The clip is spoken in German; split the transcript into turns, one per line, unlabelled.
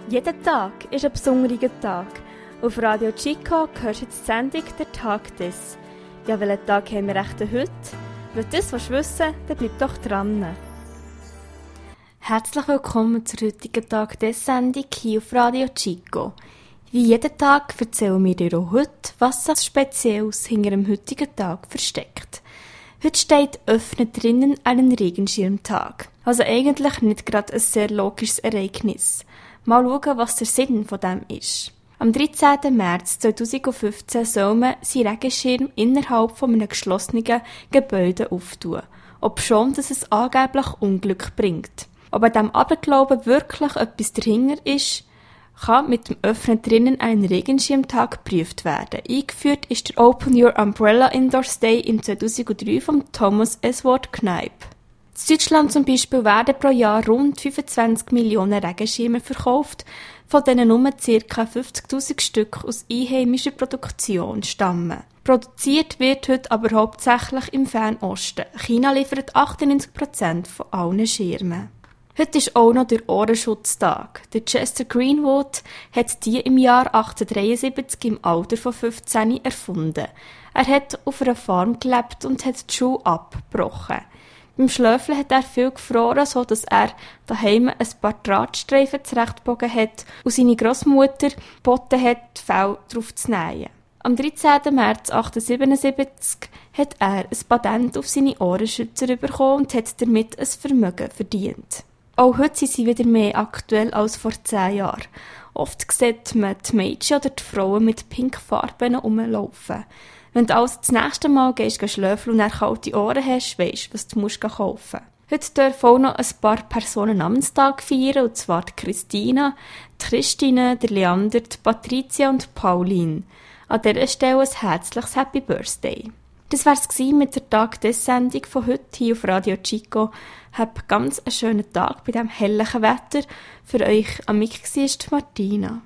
Jeder Tag ist ein besonderer Tag. Auf Radio Chico hörst du jetzt die Sendung «Der Tag des». Ja, welchen Tag haben wir echt heute? Wenn du das wissen willst, dann bleib doch dran. Herzlich willkommen zur heutigen Tag des Sendung hier auf Radio Chico. Wie jeden Tag erzählen wir dir auch heute, was sich Spezielles hinter dem heutigen Tag versteckt. Heute steht «Öffne drinnen einen Regenschirmtag». Also eigentlich nicht gerade ein sehr logisches Ereignis. Mal schauen, was der Sinn von dem ist. Am 13. März 2015 soll man seinen Regenschirm innerhalb von einem geschlossenen Gebäude auftun, obschon dass es angeblich Unglück bringt. Ob an diesem Aberglauben wirklich etwas dahinter ist, kann mit dem Öffnen drinnen einen Regenschirmtag geprüft werden. Eingeführt ist der Open Your Umbrella Indoors Day im 2003 von Thomas Edward Kneip. In Deutschland zum Beispiel werden pro Jahr rund 25 Millionen Regenschirme verkauft, von denen nur ca. 50'000 Stück aus einheimischer Produktion stammen. Produziert wird heute aber hauptsächlich im Fernosten. China liefert 98% von allen Schirmen. Heute ist auch noch der Ohrenschutztag. Der Chester Greenwood hat die im Jahr 1873 im Alter von 15 erfunden. Er hat auf einer Farm gelebt und hat die Schuhe abgebrochen. Beim Schlöfeln hat er viel gefroren, so dass er daheim ein paar Drahtstreifen zurechtgebogen hat und seine Grossmutter geboten hat, die Fell darauf zu nähen. Am 13. März 1877 hat er ein Patent auf seine Ohrenschützer bekommen und hat damit ein Vermögen verdient. Auch heute sind sie wieder mehr aktuell als vor 10 Jahren. Oft sieht man die Mädchen oder die Frauen mit pinkfarben rumlaufen. Wenn du also das nächste Mal gehst schlafen und dann kalte Ohren hast, weisst du, was du kaufen musst. Heute dürfen auch noch ein paar Personen Namenstag feiern, und zwar die Christina, die Christine, der Leander, die Patricia und die Pauline. An dieser Stelle ein herzliches Happy Birthday. Das wär's mit der Tag des Sendung von heute hier auf Radio Chico. Habt ganz einen schönen Tag bei diesem herrlichen Wetter. Für euch am Mic war die Martina.